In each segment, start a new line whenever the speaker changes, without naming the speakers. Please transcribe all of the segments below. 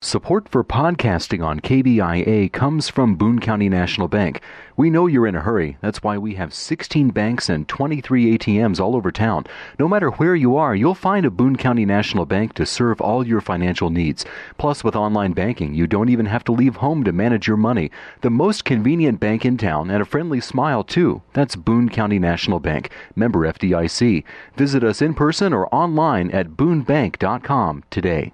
Support for podcasting on KBIA comes from Boone County National Bank. We know you're in a hurry. That's why we have 16 banks and 23 ATMs all over town. No matter where you are, you'll find a Boone County National Bank to serve all your financial needs. Plus, with online banking, you don't even have to leave home to manage your money. The most convenient bank in town and a friendly smile, too. That's Boone County National Bank, member FDIC. Visit us in person or online at boonebank.com today.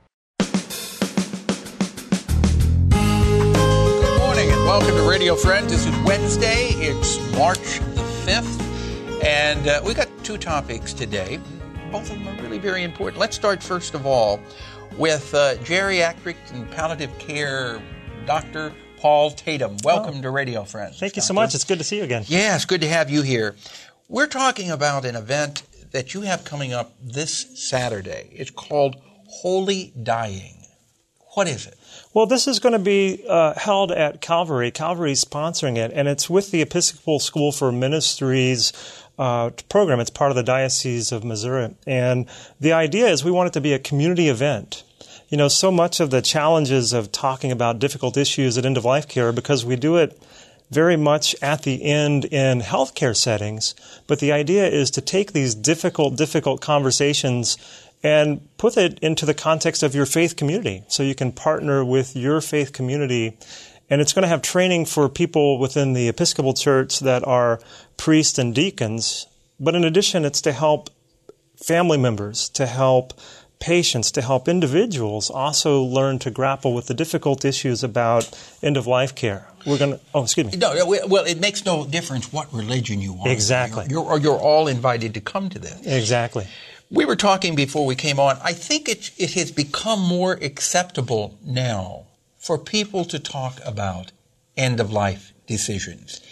Welcome to Radio Friends. This is Wednesday. It's March the 5th. And we got two topics today. Both of them are really very important. Let's start, first of all, with geriatric and palliative care Dr. Paul Tatum. Welcome to Radio Friends.
Thank you so much. It's good to see you again.
Yeah, it's good to have you here. We're talking about an event that you have coming up this Saturday. It's called Holy Dying. What is it?
Well, this is going to be held at Calvary. Calvary's sponsoring it, and it's with the Episcopal School for Ministries program. It's part of the Diocese of Missouri. And the idea is we want it to be a community event. You know, so much of the challenges of talking about difficult issues at end-of-life care are because we do it very much at the end in healthcare settings. But the idea is to take these difficult conversations and put it into the context of your faith community. So you can partner with your faith community. And it's going to have training for people within the Episcopal Church that are priests and deacons. But in addition, it's to help family members, to help patients, to help individuals also learn to grapple with the difficult issues about end-of-life care. We're going to... Oh, excuse me.
No, well, it makes no difference what religion you are.
Exactly.
You're all invited to come to this.
Exactly.
We were talking before we came on. I think it has become more acceptable now for people to talk about end-of-life decisions.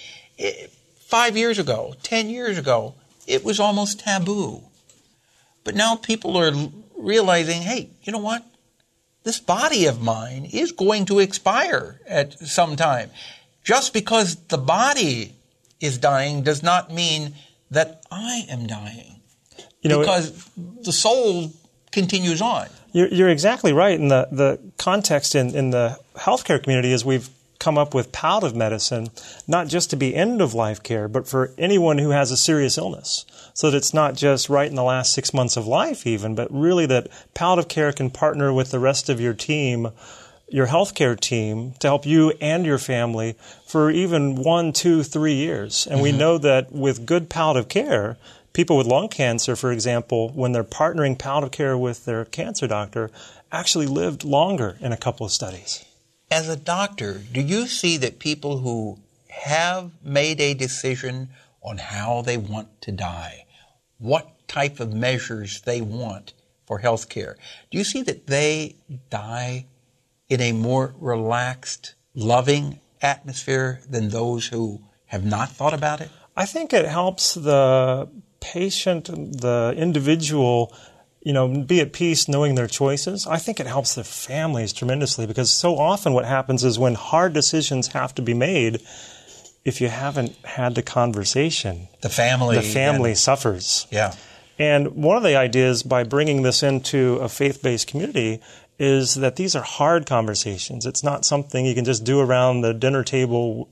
5 years ago, 10 years ago, it was almost taboo. But now people are realizing, hey, you know what? This body of mine is going to expire at some time. Just because the body is dying does not mean that I am dying. Because the soul continues on.
You're exactly right. And the context in the healthcare community is we've come up with palliative medicine, not just to be end-of-life care, but for anyone who has a serious illness. So that it's not just right in the last 6 months of life even, but really that palliative care can partner with the rest of your team, your healthcare team, to help you and your family for even 1, 2, 3 years. And we know that with good palliative care, people with lung cancer, for example, when they're partnering palliative care with their cancer doctor, actually lived longer in a couple of studies.
As a doctor, do you see that people who have made a decision on how they want to die, what type of measures they want for health care, do you see that they die in a more relaxed, loving atmosphere than those who have not thought about it?
I think it helps the patient, the individual, be at peace knowing their choices. I think it helps the families tremendously because so often what happens is when hard decisions have to be made, if you haven't had the conversation, the family suffers.
Yeah.
And one of the ideas by bringing this into a faith-based community is that these are hard conversations. It's not something you can just do around the dinner table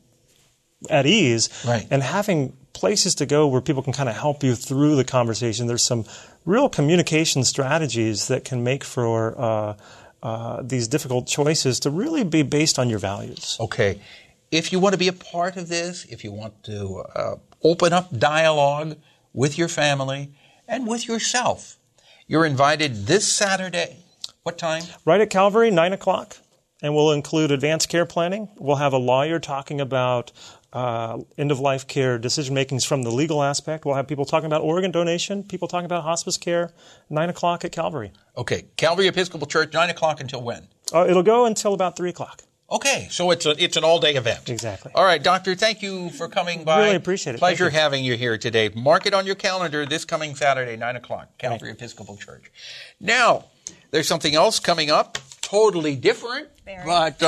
at ease.
Right.
And having places to go where people can kind of help you through the conversation. There's some real communication strategies that can make for these difficult choices to really be based on your values.
Okay. If you want to be a part of this, if you want to open up dialogue with your family and with yourself, you're invited this Saturday. What time?
Right at Calvary, 9 o'clock. And we'll include advanced care planning. We'll have a lawyer talking about end-of-life care decision-makings from the legal aspect. We'll have people talking about organ donation, people talking about hospice care, 9 o'clock at Calvary.
Okay. Calvary Episcopal Church, 9 o'clock until when?
It'll go until about 3 o'clock.
Okay. So it's an all-day event.
Exactly.
All right, Doctor, thank you for coming by.
Really appreciate it.
Pleasure having you here today. Mark it on your calendar this coming Saturday, 9 o'clock, Calvary Episcopal Church. Now, there's something else coming up. Totally different, but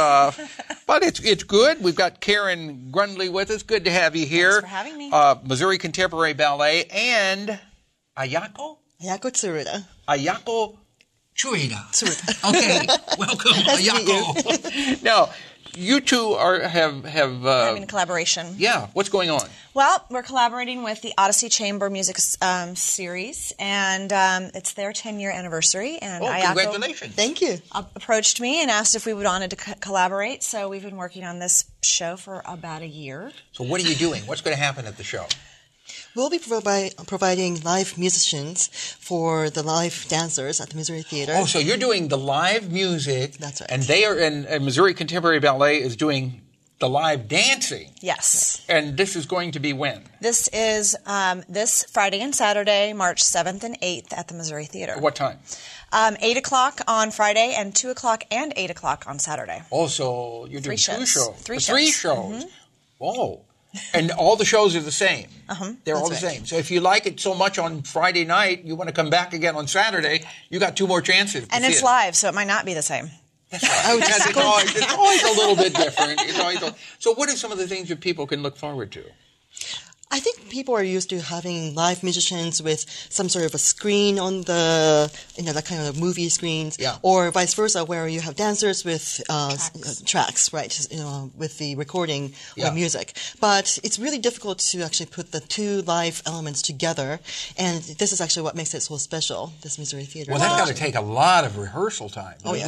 it's good. We've got Karen Grundley with us. Good to have you here.
Thanks for having me.
Missouri Contemporary Ballet and Ayako
Tsuruta.
Ayako Churita. Okay, welcome, Ayako. Now, you two have
having a collaboration.
Yeah, what's going on?
Well, we're collaborating with the Odyssey Chamber Music Series, and it's their 10-year anniversary. And Ayako,
congratulations!
Thank you.
Approached me and asked if we wanted to collaborate. So we've been working on this show for about a year.
So what are you doing? What's going to happen at the show?
We'll be providing live musicians for the live dancers at the Missouri Theater.
Oh, so you're doing the live music.
That's right.
And they are, and Missouri Contemporary Ballet is doing the live dancing.
Yes.
And this is going to be when?
This is this Friday and Saturday, March 7th and 8th at the Missouri Theater.
What time?
8 o'clock on Friday and 2 o'clock and 8 o'clock on Saturday.
Oh, so you're doing 2 shows.
Three
shows.
Mm-hmm.
Whoa. And all the shows are the same. They're all the
right.
same. So if you like it so much on Friday night, you want to come back again on Saturday, you got 2 more chances.
And it's live, so it might not be the same.
That's right. Because it's always a little bit different. So what are some of the things that people can look forward to?
I think people are used to having live musicians with some sort of a screen on the, that kind of movie screens, or vice versa, where you have dancers with tracks, right, with the recording of music. But it's really difficult to actually put the two live elements together, and this is actually what makes it so special, this Missouri Theater.
Well, that's got to take a lot of rehearsal time, doesn't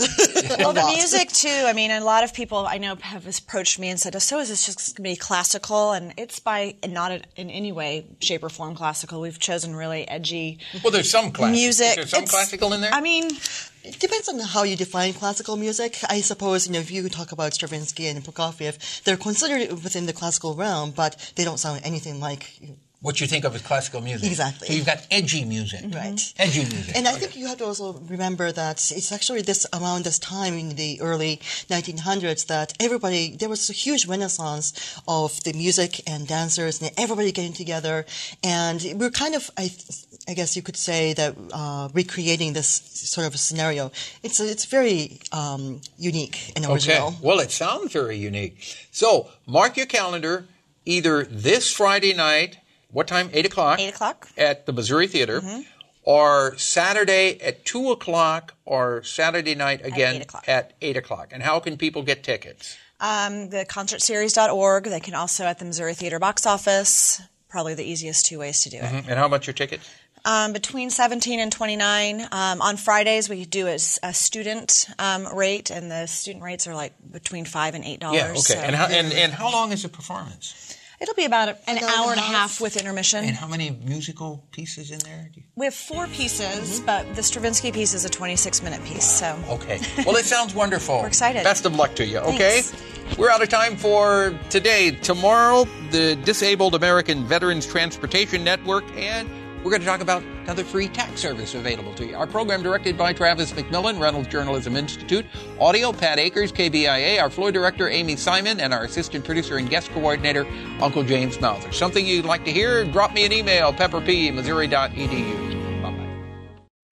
it?
Well, the music, too. I mean, a lot of people I know have approached me and said, so is this just going to be classical? And it's not in any way, shape, or form classical. We've chosen really edgy
Well, there's some classical
music.
Is there some classical in there?
I mean,
it depends on how you define classical music. I suppose, if you talk about Stravinsky and Prokofiev, they're considered within the classical realm, but they don't sound anything like
what you think of as classical music.
Exactly.
So you've got edgy music.
Right.
Edgy music.
And I think you have to also remember that it's actually around this time in the early 1900s that there was a huge renaissance of the music and dancers and everybody getting together. And we're kind of, I guess you could say that recreating this sort of a scenario. It's very unique and original.
Okay. Well, it sounds very unique. So mark your calendar either this Friday night. What time? 8 o'clock?
8 o'clock.
At the Missouri Theater. Or Saturday at 2 o'clock, or Saturday night again at 8 o'clock. And how can people get tickets?
The concertseries.org. They can also at the Missouri Theater box office. Probably the easiest 2 ways to do it.
And how much are tickets?
Between $17 and $29. On Fridays, we do a student rate, and the student rates are like between $5 and $8.
Yeah, okay.
So.
And how long is the performance?
It'll be about an hour and a half with intermission.
And how many musical pieces in there?
We have 4 pieces, but the Stravinsky piece is a 26-minute piece. So
okay. Well, it sounds wonderful.
We're excited.
Best of luck to you, okay?
Thanks.
We're out of time for today. Tomorrow, the Disabled American Veterans Transportation Network, and we're going to talk about another free tax service available to you. Our program directed by Travis McMillan, Reynolds Journalism Institute. Audio, Pat Akers, KBIA. Our floor director, Amy Simon. And our assistant producer and guest coordinator, Uncle James Mauser. Something you'd like to hear? Drop me an email, pepperp@missouri.edu.